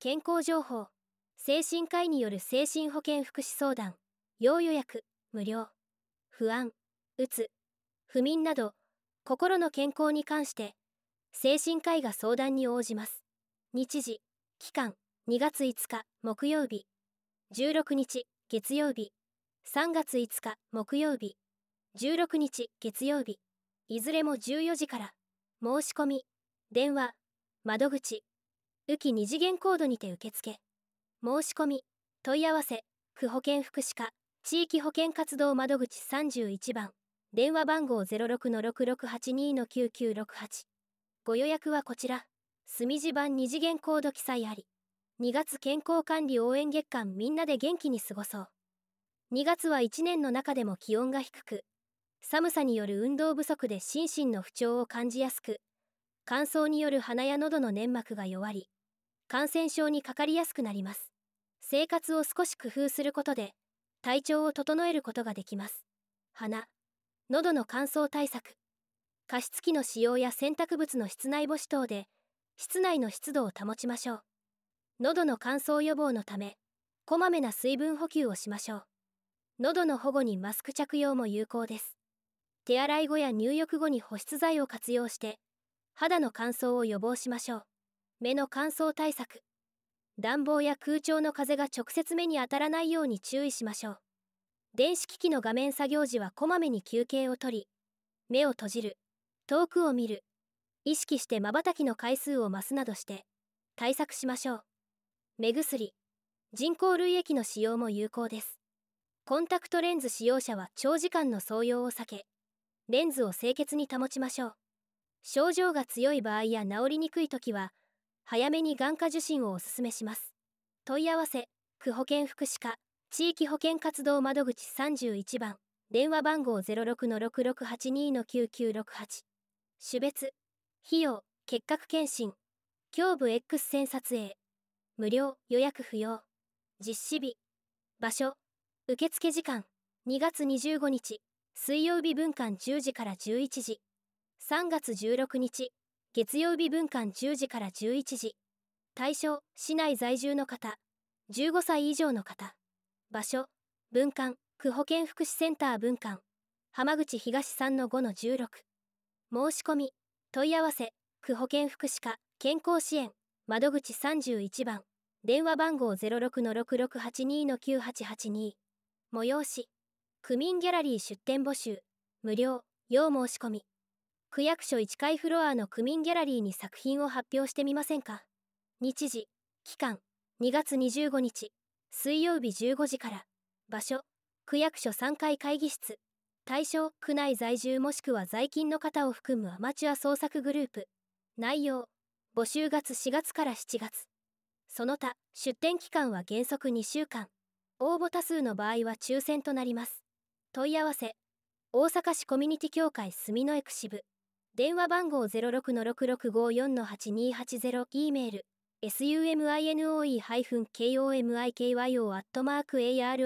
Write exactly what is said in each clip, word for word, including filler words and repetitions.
健康情報、精神科医による精神保健福祉相談、要予約、無料。不安、うつ、不眠など、心の健康に関して、精神科医が相談に応じます。日時、期間、にがついつか木曜日、じゅうろくにち月曜日、さんがついつか木曜日、じゅうろくにち月曜日、いずれもじゅうよじから。申し込み、電話、窓口、浮き二次元コードにて受付。申し込み、問い合わせ、区保健福祉課、地域保健活動窓口さんじゅういちばん、電話番号 ゼロろくのろくろくはちにのきゅうきゅうろくはち。ご予約はこちら。墨字版二次元コード記載あり。にがつ健康管理応援月間みんなで元気に過ごそう。にがつはいちねんの中でも気温が低く、寒さによる運動不足で心身の不調を感じやすく、乾燥による鼻や喉の粘膜が弱り、感染症にかかりやすくなります。生活を少し工夫することで、体調を整えることができます。鼻、喉の乾燥対策。加湿器の使用や洗濯物の室内干し等で、室内の湿度を保ちましょう。喉の乾燥予防のため、こまめな水分補給をしましょう。喉の保護にマスク着用も有効です。手洗い後や入浴後に保湿剤を活用して、肌の乾燥を予防しましょう。目の乾燥対策。暖房や空調の風が直接目に当たらないように注意しましょう。電子機器の画面作業時はこまめに休憩をとり、目を閉じる、遠くを見る、意識して瞬きの回数を増すなどして対策しましょう。目薬、人工涙液の使用も有効です。コンタクトレンズ使用者は長時間の装用を避け、レンズを清潔に保ちましょう。症状が強い場合や治りにくいときは、早めに眼科受診をお勧めします。問い合わせ、区保健福祉課、地域保健活動窓口さんじゅういちばん、電話番号 ゼロろくのろくろくはちにのきゅうきゅうろくはち。種別、費用、結核検診、胸部 X 線撮影、無料、予約不要。実施日、場所、受付時間、にがつにじゅうごにち、水曜日分間じゅうじからじゅういちじ。さんがつじゅうろくにち、月曜日分間じゅうじからじゅういちじ。対象、市内在住の方、じゅうごさい以上の方。場所、分館、区保健福祉センター分館、浜口東 さんのごのじゅうろく。申し込み、問い合わせ、区保健福祉課、健康支援、窓口さんじゅういちばん、電話番号 ゼロろくのろくろくはちにのきゅうはちはちに。催し、区民ギャラリー出店募集、無料、要申し込み。区役所いちかいフロアの区民ギャラリーに作品を発表してみませんか。日時、期間、にがつにじゅうごにち、水曜日じゅうごじから。場所、区役所さんがい会議室。対象、区内在住もしくは在勤の方を含むアマチュア創作グループ。内容、募集月しがつからしちがつ。その他、出展期間は原則にしゅうかん。応募多数の場合は抽選となります。問い合わせ、大阪市コミュニティ協会住之江区支部。電話番号 ゼロろくのろくろくごよんのはちにはちゼロ。 E メール、suminoe-komikyo アットマーク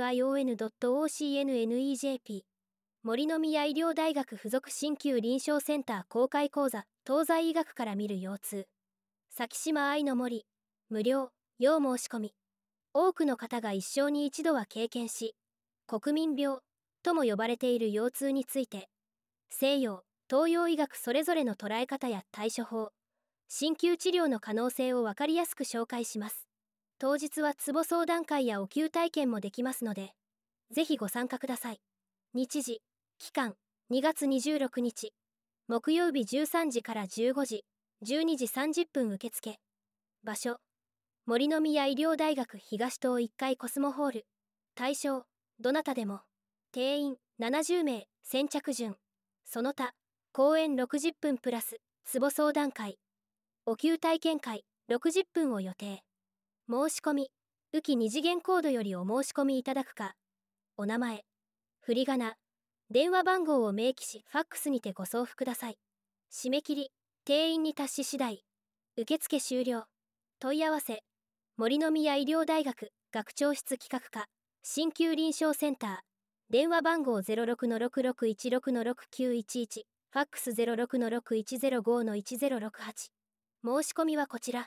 arion.ocnnejp。森の宮医療大学附属鍼灸臨床センター公開講座、東西医学から見る腰痛。先島愛の森、無料、要申し込み。多くの方が一生に一度は経験し、国民病とも呼ばれている腰痛について、西洋、東洋医学それぞれの捉え方や対処法、鍼灸治療の可能性を分かりやすく紹介します。当日はツボ相談会やお灸体験もできますので、ぜひご参加ください。日時、期間、にがつにじゅうろくにち、木曜日じゅうさんじからじゅうごじ、じゅうにじさんじゅっぷん受付。場所、森の宮医療大学東棟いっかいコスモホール。対象、どなたでも。定員ななじゅうめい、先着順。その他、講演ろくじゅっぷんプラス、ツボ相談会。お灸体験会ろくじゅっぷんを予定。申し込み、浮き二次元コードよりお申し込みいただくか、お名前、振り仮名、電話番号を明記し、ファックスにてご送付ください。締め切り、定員に達し次第。受付終了。問い合わせ、森の宮医療大学学長室企画課鍼灸臨床センター。電話番号 ゼロろくのろくろくいちろくのろくきゅういちいち。ファックス ゼロろくのろくいちゼロごのいちゼロろくはち。申し込みはこちら。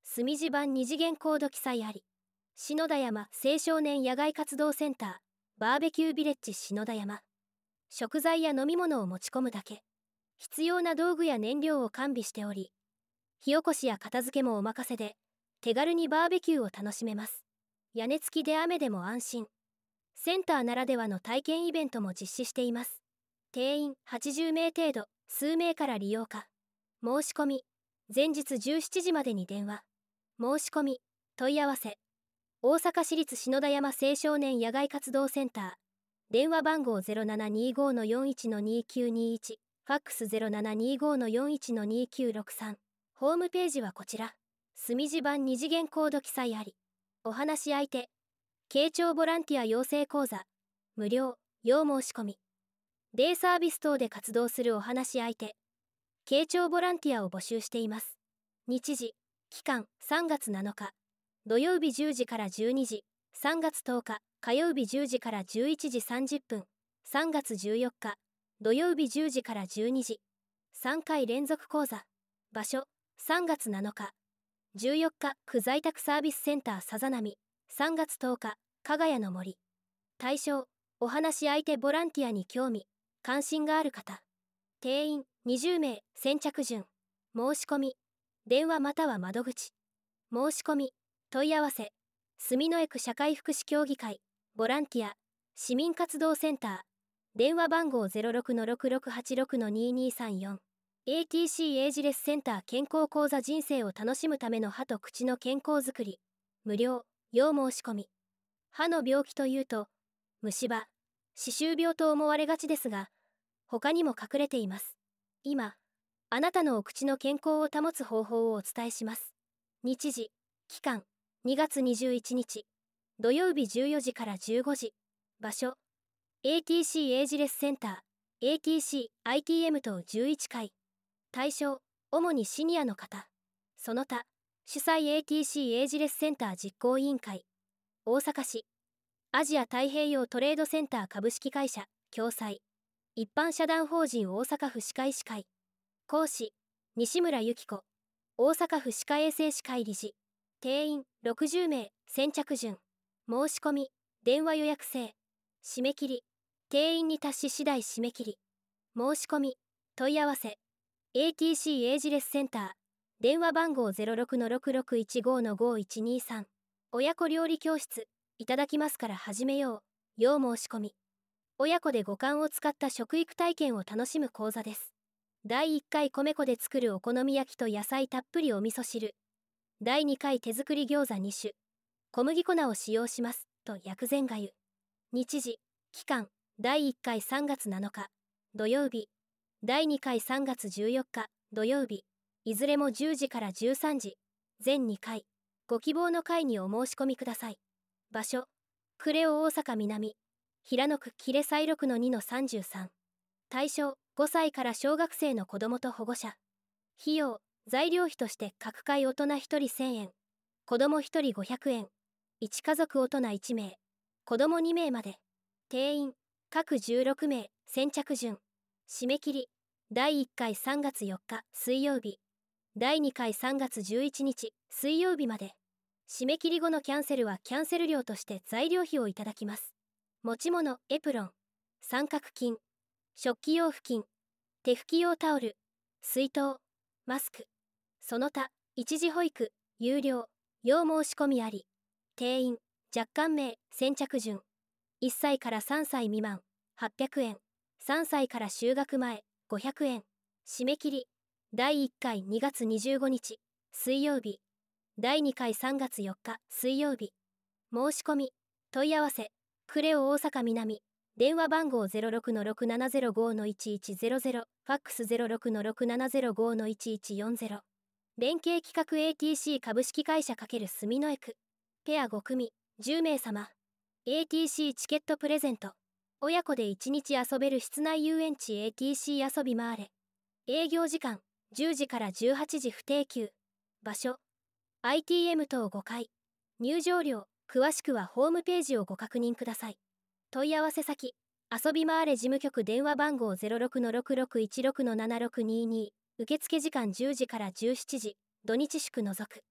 墨字版二次元コード記載あり。篠田山青少年野外活動センター、バーベキュービレッジ篠田山。食材や飲み物を持ち込むだけ。必要な道具や燃料を完備しており、火起こしや片付けもお任せで、手軽にバーベキューを楽しめます。屋根付きで雨でも安心。センターならではの体験イベントも実施しています。定員はちじゅうめい程度、数名から利用可。申し込み、前日じゅうしちじまでに電話。申し込み、問い合わせ。大阪市立篠田山青少年野外活動センター。電話番号 ゼロななにごのよんいちのにきゅうにいち、ファックス ゼロななにごのよんいちのにきゅうろくさん。ホームページはこちら。墨字版二次元コード記載あり。お話し相手。慶長ボランティア養成講座。無料、要申し込み。デイサービス等で活動するお話し相手。慶長ボランティアを募集しています。日時、期間さんがつなのか。土曜日じゅうじからじゅうにじ。さんがつとおか、火曜日じゅうじからじゅういちじさんじゅっぷん。さんがつじゅうよっか、土曜日じゅうじからじゅうにじ。さんかい連続講座。場所、さんがつなのか。じゅうよっか、区在宅サービスセンターさざ波。さんがつとおか、加賀谷の森。対象、お話し相手ボランティアに興味、関心がある方。定員にじゅうめい、先着順。申し込み、電話または窓口。申し込み、問い合わせ。住之江区社会福祉協議会、ボランティア、市民活動センター。電話番号 ゼロろくのろくろくはちろくのににさんよん。エーティーシー エイジレスセンター健康講座人生を楽しむための歯と口の健康づくり。無料、要申し込み。歯の病気というと、虫歯、歯周病と思われがちですが、他にも隠れています。今、あなたのお口の健康を保つ方法をお伝えします。日時、期間、にがつにじゅういちにち。土曜日じゅうよじからじゅうごじ。場所、エーティーシー エイジレスセンター、エーティーシー アイティーエム 等じゅういっかい。対象、主にシニアの方。その他、主催 エーティーシー エイジレスセンター実行委員会。大阪市。アジア太平洋トレードセンター株式会社、共催。一般社団法人大阪府歯科医師会。講師、西村由紀子。大阪府歯科衛生士会理事。定員ろくじゅうめい、先着順。申し込み、電話予約制。締め切り、定員に達し次第締め切り。申し込み、問い合わせ。エーティーシー エイジレスセンター。電話番号 ゼロろくのろくろくいちごのごいちにさん。親子料理教室、いただきますから始めよう。要申し込み。親子で五感を使った食育体験を楽しむ講座です。だいいっかい米粉で作るお好み焼きと野菜たっぷりお味噌汁。だいにかい手作り餃子に種。小麦粉を使用します。と薬膳がゆ。日時、期間、だいいっかいさんがつなのか。土曜日。だいにかいさんがつじゅうよっか、土曜日。いずれもじゅうじからじゅうさんじ。全にかい。ご希望の会にお申し込みください。場所、呉尾大阪南。平野区喜連西ろくのにのさんじゅうさん。対象、ごさいから小学生の子どもと保護者。費用、材料費として各回大人ひとりせんえん。子どもひとりごひゃくえん。いち家族大人いちめい。子どもにめいまで。定員、各じゅうろくめい、先着順。締め切り、だいいっかいさんがつよっか、水曜日。だいにかいさんがつじゅういちにち、水曜日まで。締め切り後のキャンセルはキャンセル料として材料費をいただきます。持ち物、エプロン、三角巾、食器用布巾、手拭き用タオル、水筒、マスク。その他、一時保育、有料、要申し込みあり。定員、若干名、先着順。いっさいからさんさい未満、はっぴゃくえん。さんさいから就学前、ごひゃくえん。締め切り、だいいっかいにがつにじゅうごにち、水曜日。だいにかいさんがつよっか、水曜日。申し込み、問い合わせ、呉尾大阪南。電話番号 ゼロろくのろくななゼロごのいちいちゼロゼロ、ファックス ゼロろくのろくななゼロごのいちいちよんゼロ。連携企画 エーティーシー 株式会社×住之江区。ペアごくみ、じゅうめいさま。エーティーシー チケットプレゼント。親子でいちにち遊べる室内遊園地 エーティーシー 遊び回れ。営業時間、じゅうじからじゅうはちじ不定休。場所、アイティーエム 等ごかい。入場料、詳しくはホームページをご確認ください。問い合わせ先、遊び回れ事務局電話番号 ゼロろくのろくろくいちろくのななろくにに。受付時間じゅうじからじゅうしちじ、土日祝除く。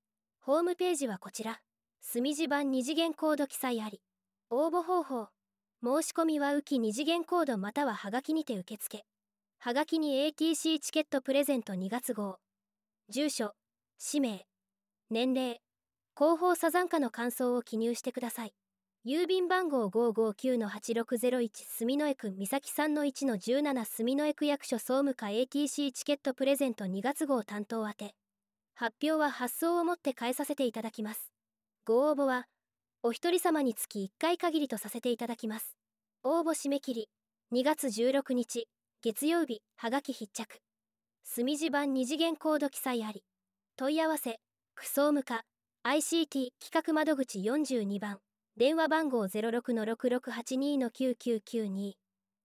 ホームページはこちら。墨字版二次元コード記載あり。応募方法。申し込みは浮き二次元コードまたははがきにて受付。はがきに エーティーシー チケットプレゼントにがつ号。住所、氏名、年齢、広報サザンカの感想を記入してください。郵便番号 ごーごーきゅうのはちろくゼロいち 住之江区三崎 さんのいちのじゅうなな 住之江区役所総務課 エーティーシー チケットプレゼントにがつ号担当宛て。発表は発送をもって返させていただきます。ご応募はお一人様につきいっかい限りとさせていただきます。応募締め切りにがつじゅうろくにち月曜日。はがき必着。墨字版二次元コード記載あり。問い合わせ区総務課 アイシーティー 企画窓口よんじゅうにばん。電話番号 ゼロろくのろくろくはちにのきゅうきゅうきゅうに。